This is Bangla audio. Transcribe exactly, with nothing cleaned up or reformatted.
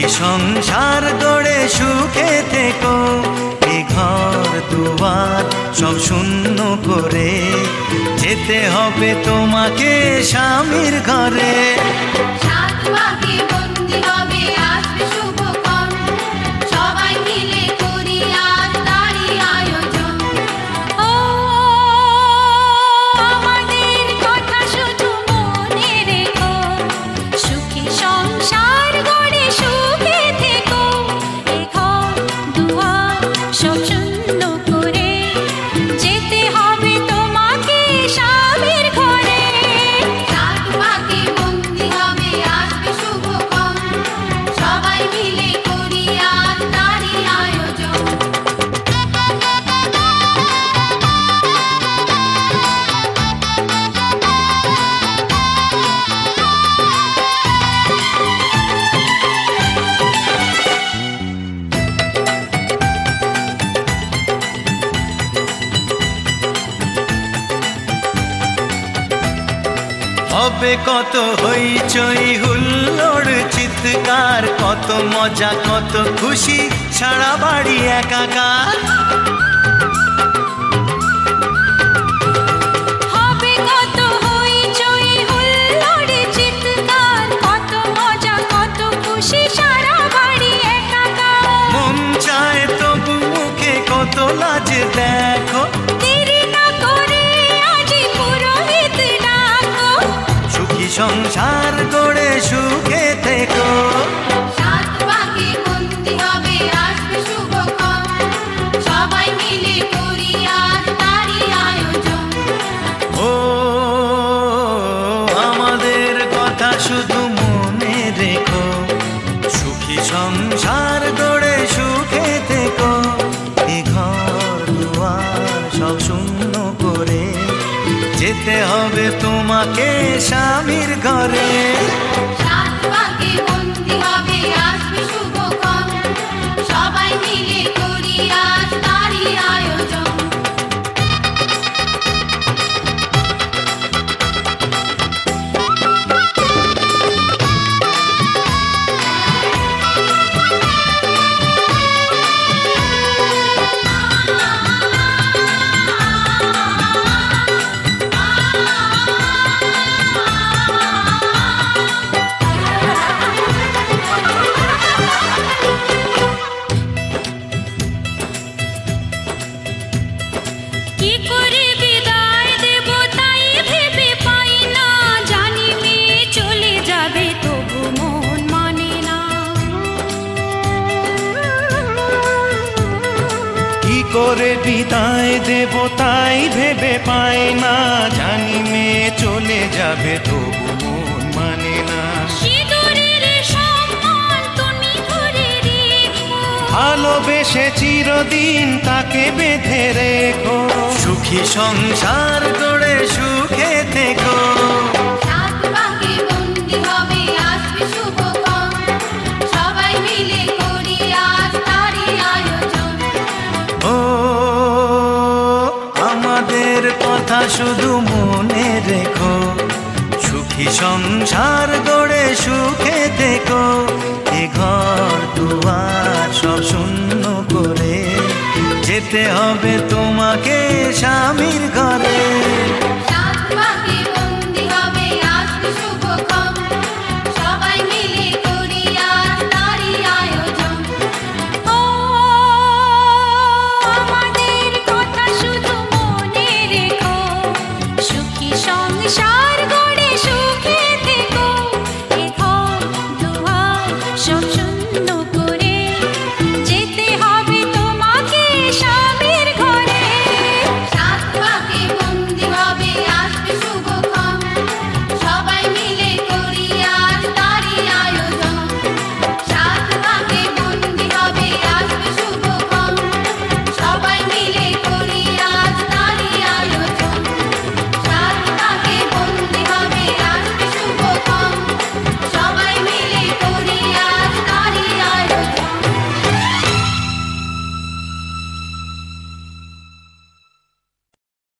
সংসার গড়ে সুখে থেকো, এ ঘর দুয়ার সব শূন্য করে যেতে হবে তোমাকে স্বামীর ঘরে। সাত পাকে বন্দি হবে আসবে শুভক্ষণ, সবাই মিলে করি আজ তারই আয়োজন। ও আমাদের কথা শুধু মনে রেখো, সুখী সংসার গড়ে সুখে থেকো, এ ঘর দুয়ার সব শূন্য করে যেতে হবে তোমাকে স্বামীর ঘরে। সাত পাকে বন্দি হবে আসবে শুভক্ষণ, সবাই মিলে করি আজ তারই আয়োজন। হবে কত হইচই হুল্লোড় চিৎকার, কত মজা কত খুশি সারা বাড়ি একাকার। হবে কত হইচই হুল্লোড় চিৎকার, কত মজা কত খুশি সারা বাড়ি একাকার। মন চায় তবু মুখে কত লাজ দেখো, দেরি না করে আজই পুরোহিত ডাকো, সুখী সংসার গড়ে সুখে থেকো। সাত পাকে বন্দি হবে আসবে শুভক্ষণ, সবাই মিলে করি আজ তারই আয়োজন। ও আমাদের কথা শুধু মনে রেখো, সুখী সংসার গড়ে সুখে থেকো, এ ঘর দুয়ার সব শূন্য করে যেতে হবে তোমাকে স্বামীর ঘরে। সাত পাকে বন্দি হবে আসবে শুভক্ষণ, সবাই মিলে করি আজ তারই আয়োজন। কি করে বিদায় দেব তাই ভেবে পাই না, জানি মেয়ে চলে যাবে তবু মন মানে না। কি করে বিদায় দেব তাই ভেবে পায় না, জানি মেয়ে চলে যাবে তবু মন মানে না। সিঁদুরের সম্মান তুমি ধরে রেখো, ভালোবেসে চিরদিন তাকে বেঁধে রেখো, সুখী সংসার গড়ে সুখে থেকো। সাত পাকে বন্দি হবে আসবে শুভক্ষণ, সবাই মিলে করি আজ তারই আয়োজন। ও আমাদের কথা শুধু মনে রেখো, সুখী সংসার গড়ে সুখে থেকো, এ ঘর দুয়ার সব শূন্য করে যেতে হবে তোমাকে স্বামীর ঘরে।